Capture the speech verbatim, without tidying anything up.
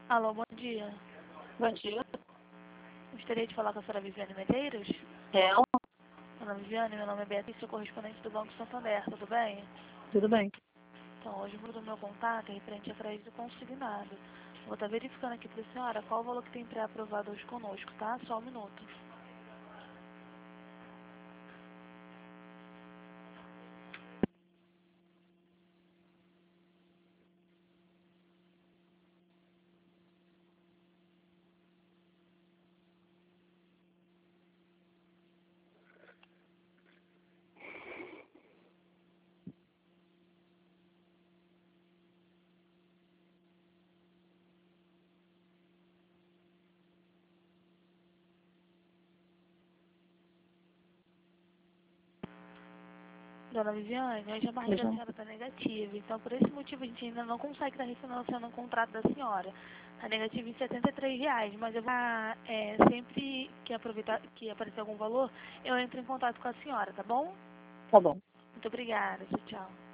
Alô, bom dia. Bom dia. Gostaria de falar com a senhora Viviane Medeiros. É, Dona Viviane, meu nome é Beatriz, sou correspondente do Banco Santander, tudo bem? tudo bem. Então, hoje mudo o meu contato é referente a crédito consignado. Vou estar verificando aqui para a senhora qual o valor que tem pré-aprovado hoje conosco, tá? Só um minuto. Dona Viviane, hoje a margem da Vejam. senhora está negativa, então por esse motivo a gente ainda não consegue estar refinanciando o contrato da senhora. Está negativa em setenta e três reais, mas eu vou, é, sempre que, aproveitar, que aparecer algum valor, eu entro em contato com a senhora, tá bom? Tá bom. Muito obrigada, tchau, tchau.